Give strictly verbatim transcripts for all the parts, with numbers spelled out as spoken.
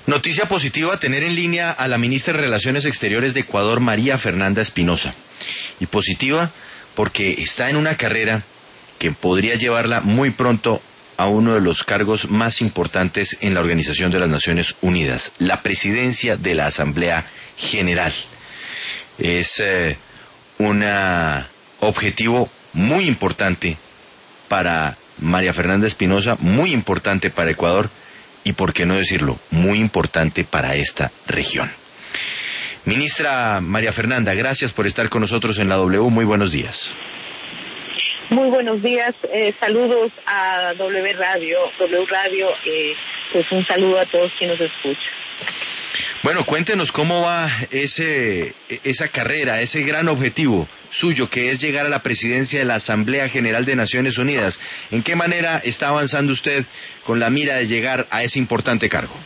Noticia positiva, tener en línea a la ministra de Relaciones Exteriores de Ecuador, María Fernanda Espinosa. Y positiva porque está en una carrera que podría llevarla muy pronto a uno de los cargos más importantes en la Organización de las Naciones Unidas, la presidencia de la Asamblea General. Es eh, un objetivo muy importante para María Fernanda Espinosa, muy importante para Ecuador y, por qué no decirlo, muy importante para esta región. Ministra María Fernanda, gracias por estar con nosotros en la W. Muy buenos días. Muy buenos días, eh, saludos a W Radio, W Radio, eh, pues un saludo a todos quienes nos escuchan. Bueno, cuéntenos cómo va ese esa carrera, ese gran objetivo suyo que es llegar a la presidencia de la Asamblea General de Naciones Unidas. ¿En qué manera está avanzando usted con la mira de llegar a ese importante cargo?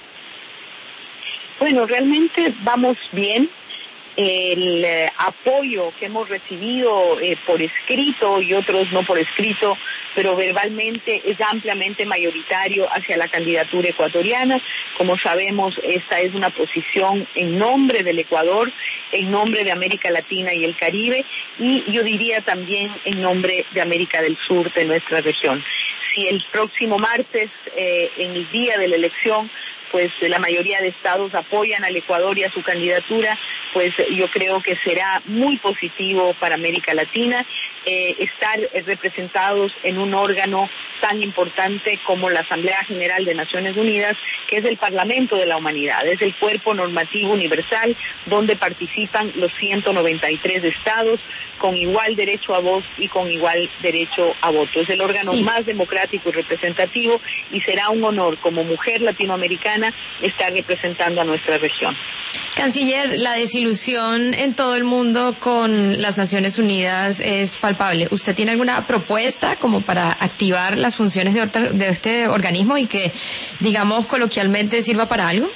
Bueno, realmente vamos bien. El eh, apoyo que hemos recibido eh, por escrito y otros no por escrito, pero verbalmente es ampliamente mayoritario hacia la candidatura ecuatoriana. Como sabemos, esta es una posición en nombre del Ecuador, en nombre de América Latina y el Caribe, y yo diría también en nombre de América del Sur, de nuestra región. Si el próximo martes, eh, en el día de la elección, pues la mayoría de estados apoyan al Ecuador y a su candidatura, pues yo creo que será muy positivo para América Latina eh, estar representados en un órgano tan importante como la Asamblea General de Naciones Unidas, que es el Parlamento de la Humanidad, es el cuerpo normativo universal donde participan los ciento noventa y tres estados con igual derecho a voz y con igual derecho a voto. Es el órgano sí. más democrático y representativo, y será un honor como mujer latinoamericana estar representando a nuestra región. Canciller, la desilusión en todo el mundo con las Naciones Unidas es palpable. ¿Usted tiene alguna propuesta como para activar las funciones de, de este organismo y que, digamos, coloquialmente sirva para algo?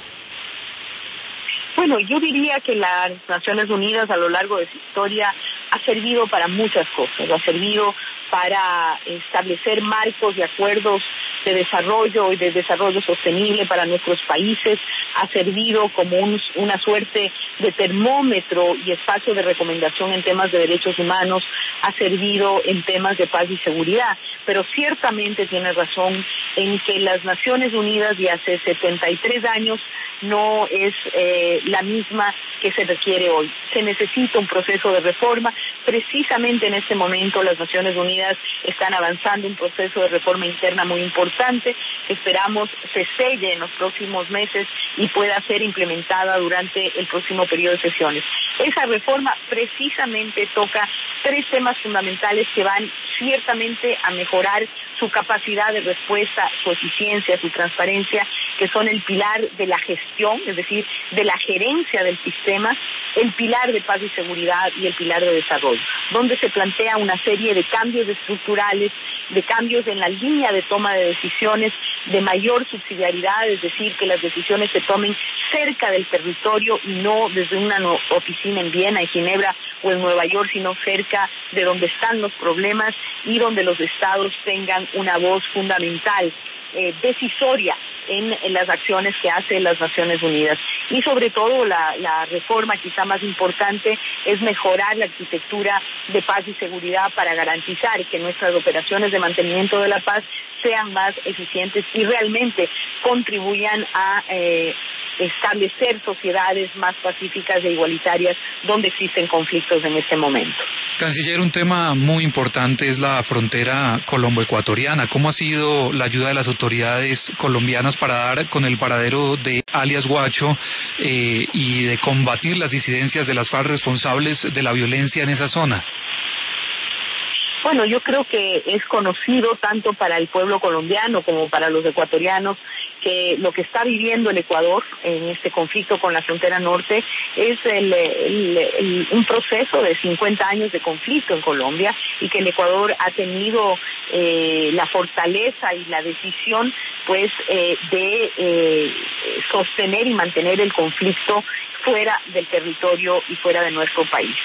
Bueno, yo diría que las Naciones Unidas a lo largo de su historia ha servido para muchas cosas. Ha servido para establecer marcos de acuerdos de desarrollo y de desarrollo sostenible para nuestros países. Ha servido como un, una suerte de termómetro y espacio de recomendación en temas de derechos humanos. Ha servido en temas de paz y seguridad. Pero ciertamente tiene razón en que las Naciones Unidas de hace setenta y tres años no es eh, la misma que se requiere hoy. Se necesita un proceso de reforma. Precisamente en este momento las Naciones Unidas están avanzando un proceso de reforma interna muy importante que esperamos se selle en los próximos meses y pueda ser implementada durante el próximo periodo de sesiones. Esa reforma precisamente toca tres temas fundamentales que van ciertamente a mejorar su capacidad de respuesta, su eficiencia, su transparencia, que son el pilar de la gestión, es decir, de la gerencia del sistema, el pilar de paz y seguridad y el pilar de desarrollo, donde se plantea una serie de cambios estructurales, de cambios en la línea de toma de decisiones, de mayor subsidiariedad, es decir, que las decisiones se tomen cerca del territorio y no desde una oficina en Viena, en Ginebra o en Nueva York, sino cerca de donde están los problemas y donde los estados tengan una voz fundamental, eh, decisoria en, en las acciones que hacen las Naciones Unidas. Y sobre todo la, la reforma quizá más importante es mejorar la arquitectura de paz y seguridad para garantizar que nuestras operaciones de mantenimiento de la paz sean más eficientes y realmente contribuyan a eh, establecer sociedades más pacíficas e igualitarias donde existen conflictos en este momento. Canciller, un tema muy importante es la frontera colombo-ecuatoriana. ¿Cómo ha sido la ayuda de las autoridades colombianas para dar con el paradero de alias Guacho eh, y de combatir las disidencias de las FARC responsables de la violencia en esa zona? Bueno, yo creo que es conocido tanto para el pueblo colombiano como para los ecuatorianos que lo que está viviendo el Ecuador en este conflicto con la frontera norte es el, el, el, un proceso de cincuenta años de conflicto en Colombia, y que el Ecuador ha tenido eh, la fortaleza y la decisión pues eh, de eh, sostener y mantener el conflicto fuera del territorio y fuera de nuestro país.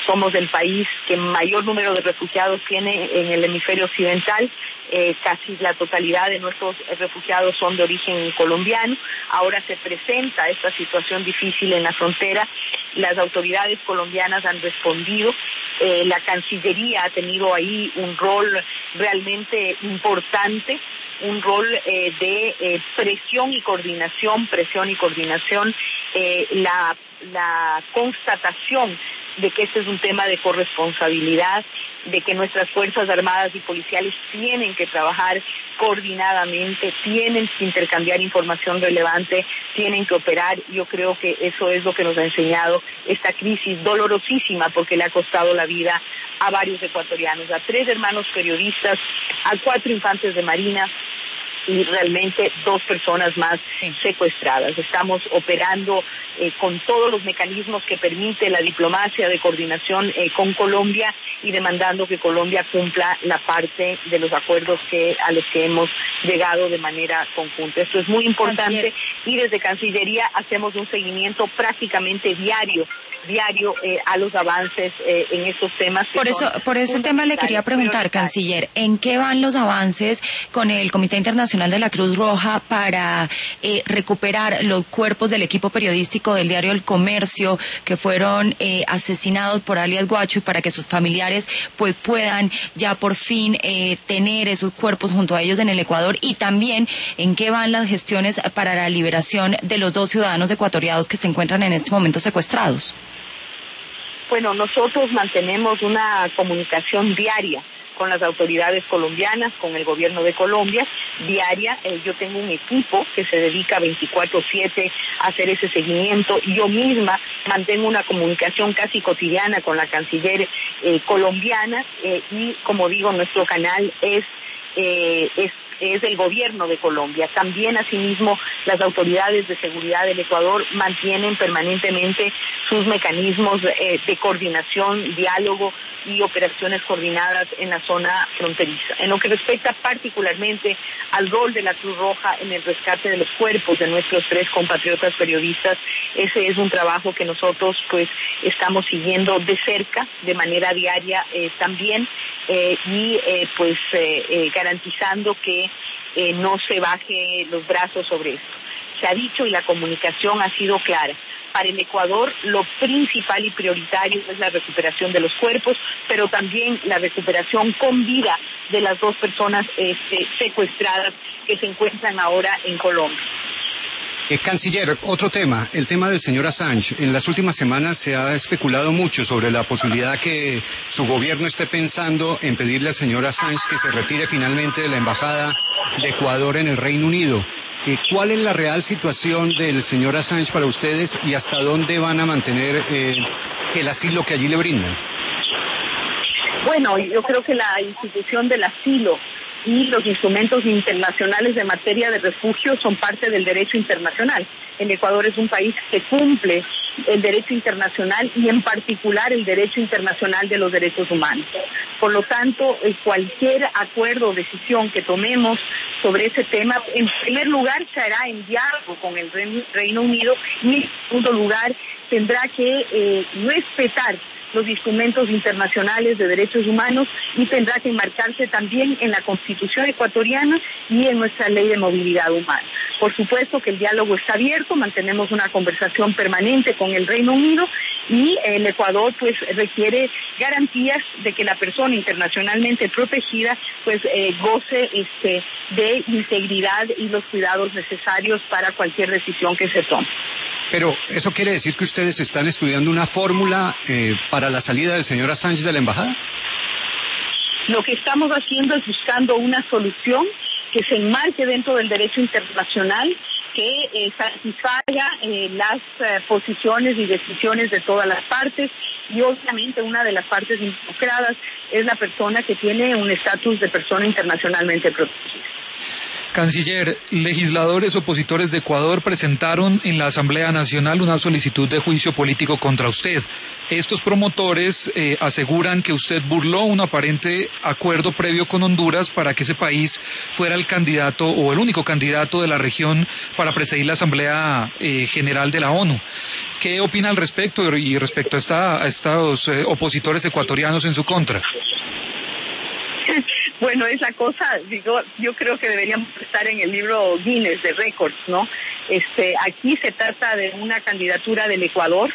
somos el país que mayor número de refugiados tiene en el hemisferio occidental. Eh, casi la totalidad de nuestros refugiados son de origen colombiano. Ahora se presenta esta situación difícil en la frontera. Las autoridades colombianas han respondido. Eh, la Cancillería ha tenido ahí un rol realmente importante, un rol eh, de eh, presión y coordinación, presión y coordinación, eh, la, la constatación de que este es un tema de corresponsabilidad, de que nuestras Fuerzas Armadas y policiales tienen que trabajar coordinadamente, tienen que intercambiar información relevante, tienen que operar. Yo creo que eso es lo que nos ha enseñado esta crisis dolorosísima, porque le ha costado la vida a varios ecuatorianos, a tres hermanos periodistas, a cuatro infantes de Marina y realmente dos personas más sí. secuestradas. Estamos operando eh, con todos los mecanismos que permite la diplomacia de coordinación eh, con Colombia y demandando que Colombia cumpla la parte de los acuerdos que a los que hemos llegado de manera conjunta. Esto es muy importante y desde Cancillería hacemos un seguimiento prácticamente diario diario eh, a los avances eh, en estos temas. Por eso, por ese tema le quería preguntar, canciller, ¿en qué van los avances con el Comité Internacional de la Cruz Roja para eh, recuperar los cuerpos del equipo periodístico del diario El Comercio que fueron eh, asesinados por alias Guacho y para que sus familiares pues puedan ya por fin eh, tener esos cuerpos junto a ellos en el Ecuador? Y también, ¿en qué van las gestiones para la liberación de los dos ciudadanos ecuatorianos que se encuentran en este momento secuestrados? Bueno, nosotros mantenemos una comunicación diaria con las autoridades colombianas, con el gobierno de Colombia, diaria. Eh, yo tengo un equipo que se dedica veinticuatro siete a hacer ese seguimiento. Yo misma mantengo una comunicación casi cotidiana con la canciller eh, colombiana eh, y, como digo, nuestro canal es eh, es es el gobierno de Colombia. También, asimismo, las autoridades de seguridad del Ecuador mantienen permanentemente sus mecanismos eh, de coordinación, diálogo y operaciones coordinadas en la zona fronteriza. En lo que respecta particularmente al rol de la Cruz Roja en el rescate de los cuerpos de nuestros tres compatriotas periodistas, ese es un trabajo que nosotros pues estamos siguiendo de cerca, de manera diaria eh, también, eh, y eh, pues eh, eh, garantizando que eh, no se baje los brazos sobre esto. Se ha dicho y la comunicación ha sido clara. Para el Ecuador lo principal y prioritario es la recuperación de los cuerpos, pero también la recuperación con vida de las dos personas este, secuestradas que se encuentran ahora en Colombia. Eh, canciller, otro tema, el tema del señor Assange. En las últimas semanas se ha especulado mucho sobre la posibilidad que su gobierno esté pensando en pedirle al señor Assange que se retire finalmente de la embajada de Ecuador en el Reino Unido. Eh, ¿Cuál es la real situación del señor Assange para ustedes y hasta dónde van a mantener eh, el asilo que allí le brindan? Bueno, yo creo que la institución del asilo y los instrumentos internacionales de materia de refugio son parte del derecho internacional. El Ecuador es un país que cumple el derecho internacional y en particular el derecho internacional de los derechos humanos. Por lo tanto, cualquier acuerdo o decisión que tomemos sobre ese tema, en primer lugar se hará en diálogo con el Reino Unido y en segundo lugar tendrá que eh, respetar los instrumentos internacionales de derechos humanos y tendrá que enmarcarse también en la Constitución ecuatoriana y en nuestra Ley de Movilidad Humana. Por supuesto que el diálogo está abierto, mantenemos una conversación permanente con el Reino Unido y el Ecuador pues requiere garantías de que la persona internacionalmente protegida pues eh, goce este, de integridad y los cuidados necesarios para cualquier decisión que se tome. Pero eso quiere decir que ustedes están estudiando una fórmula eh, para la salida del señor Assange de la embajada. Lo que estamos haciendo es buscando una solución que se enmarque dentro del derecho internacional, que eh, satisfaga eh, las eh, posiciones y decisiones de todas las partes, y obviamente una de las partes involucradas es la persona que tiene un estatus de persona internacionalmente protegida. Canciller, legisladores opositores de Ecuador presentaron en la Asamblea Nacional una solicitud de juicio político contra usted. Estos promotores eh, aseguran que usted burló un aparente acuerdo previo con Honduras para que ese país fuera el candidato o el único candidato de la región para presidir la Asamblea eh, General de la ONU. ¿Qué opina al respecto y respecto a, esta, a estos eh, opositores ecuatorianos en su contra? Bueno, esa cosa, digo, yo creo que deberíamos estar en el libro Guinness de récords, ¿no? Este, aquí se trata de una candidatura del Ecuador,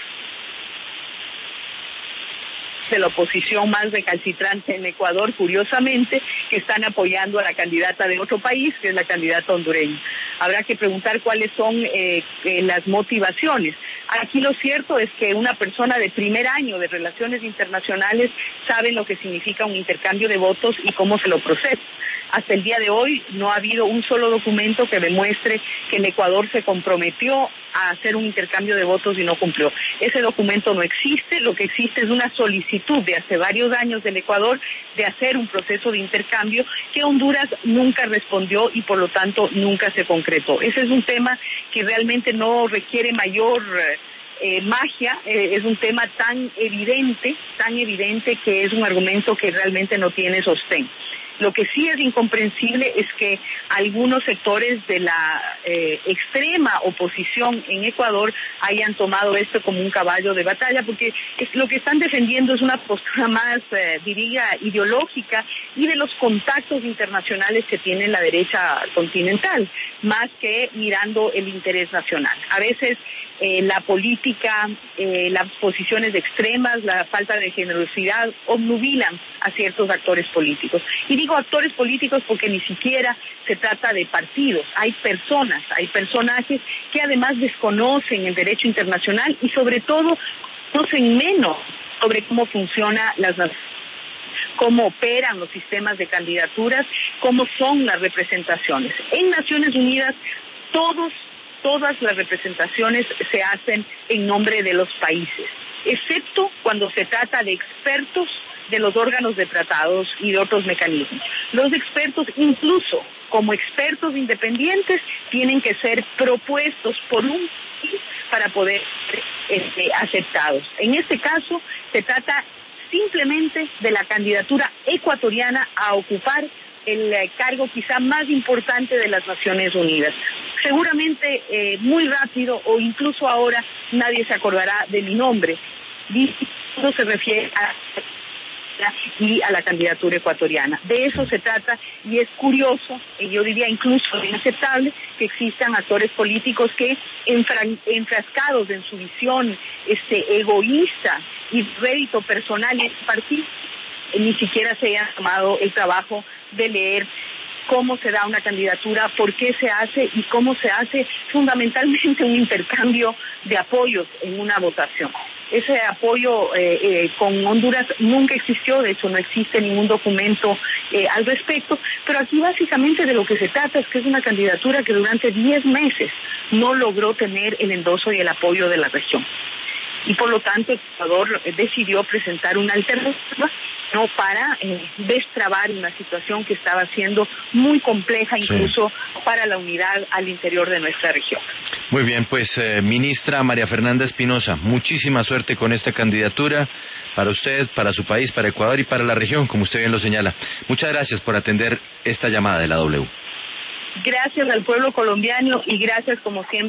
de la oposición más recalcitrante en Ecuador, curiosamente, que están apoyando a la candidata de otro país, que es la candidata hondureña. Habrá que preguntar cuáles son eh, eh, las motivaciones. Aquí lo cierto es que una persona de primer año de relaciones internacionales sabe lo que significa un intercambio de votos y cómo se lo procesa. Hasta el día de hoy no ha habido un solo documento que demuestre que el Ecuador se comprometió a hacer un intercambio de votos y no cumplió. Ese documento no existe, lo que existe es una solicitud de hace varios años del Ecuador de hacer un proceso de intercambio que Honduras nunca respondió y por lo tanto nunca se concretó. Ese es un tema que realmente no requiere mayor eh, magia, eh, es un tema tan evidente, tan evidente que es un argumento que realmente no tiene sostén. Lo que sí es incomprensible es que algunos sectores de la eh, extrema oposición en Ecuador hayan tomado esto como un caballo de batalla, porque es, lo que están defendiendo es una postura más, eh, diría, ideológica y de los contactos internacionales que tiene la derecha continental, más que mirando el interés nacional. A veces eh, la política, eh, las posiciones extremas, la falta de generosidad obnubilan a ciertos actores políticos. Y digo actores políticos porque ni siquiera se trata de partidos, hay personas, hay personajes que además desconocen el derecho internacional y sobre todo conocen menos sobre cómo funcionan las naciones, cómo operan los sistemas de candidaturas, cómo son las representaciones. En Naciones Unidas todos, todas las representaciones se hacen en nombre de los países, excepto cuando se trata de expertos de los órganos de tratados y de otros mecanismos. Los expertos, incluso como expertos independientes, tienen que ser propuestos por un país para poder ser este, aceptados. En este caso, se trata simplemente de la candidatura ecuatoriana a ocupar el eh, cargo quizá más importante de las Naciones Unidas. Seguramente eh, muy rápido o incluso ahora nadie se acordará de mi nombre. Esto se refiere a y a la candidatura ecuatoriana. De eso se trata y es curioso, y yo diría incluso inaceptable, que existan actores políticos que enfran- enfrascados en su visión este, egoísta y rédito personal y partido, ni siquiera se hayan tomado el trabajo de leer cómo se da una candidatura, por qué se hace y cómo se hace fundamentalmente un intercambio de apoyos en una votación. Ese apoyo eh, eh, con Honduras nunca existió, de hecho no existe ningún documento eh, al respecto, pero aquí básicamente de lo que se trata es que es una candidatura que durante diez meses no logró tener el endoso y el apoyo de la región. Y por lo tanto Ecuador decidió presentar una alternativa, no para eh, destrabar una situación que estaba siendo muy compleja incluso sí. para la unidad al interior de nuestra región. Muy bien, pues eh, ministra María Fernanda Espinosa, muchísima suerte con esta candidatura para usted, para su país, para Ecuador y para la región, como usted bien lo señala. Muchas gracias por atender esta llamada de la W. Gracias al pueblo colombiano y gracias como siempre